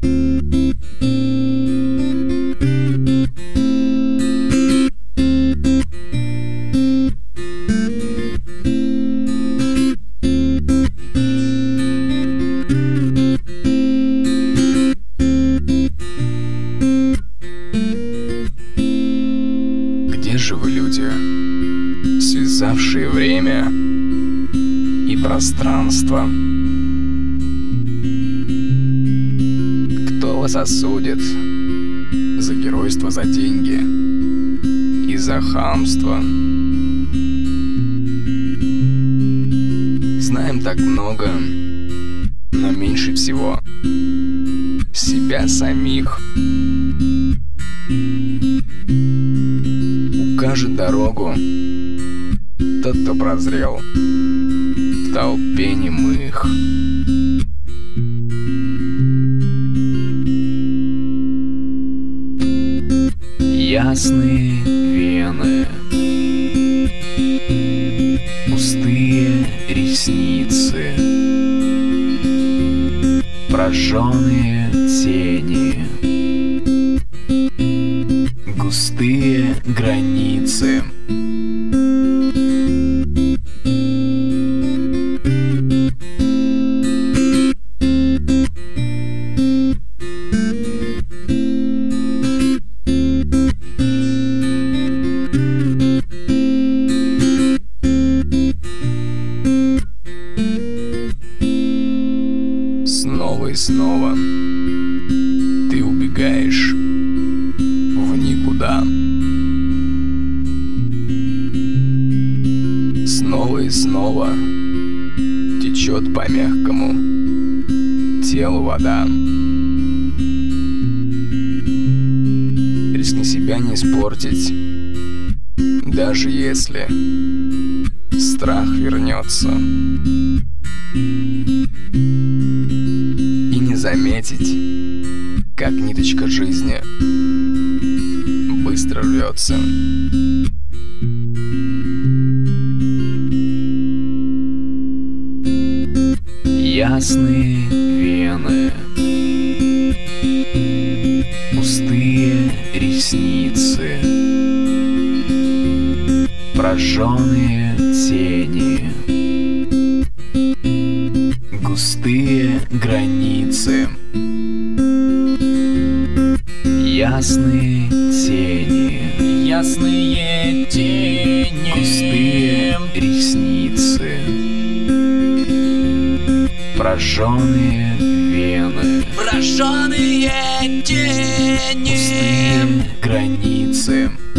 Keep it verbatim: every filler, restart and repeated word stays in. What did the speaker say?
Где же вы, люди, связавшие время и пространство? Кто вас осудит за геройство, за деньги и за хамство? Знаем так много, но меньше всего себя самих. Укажет дорогу тот, кто прозрел в толпе немых. Ясные вены, пустые ресницы, прожженные тени, густые границы. Снова и снова ты убегаешь в никуда. Снова и снова течет по мягкому телу вода. Рискни себя не испортить, даже если страх вернется. И не заметить, как ниточка жизни быстро рвется. Ясные вены, пустые ресницы, прожженные тени, густые границы. Ясные тени, ясные тени, густые ресницы, прожженные вены, прожженные тени, густые границы.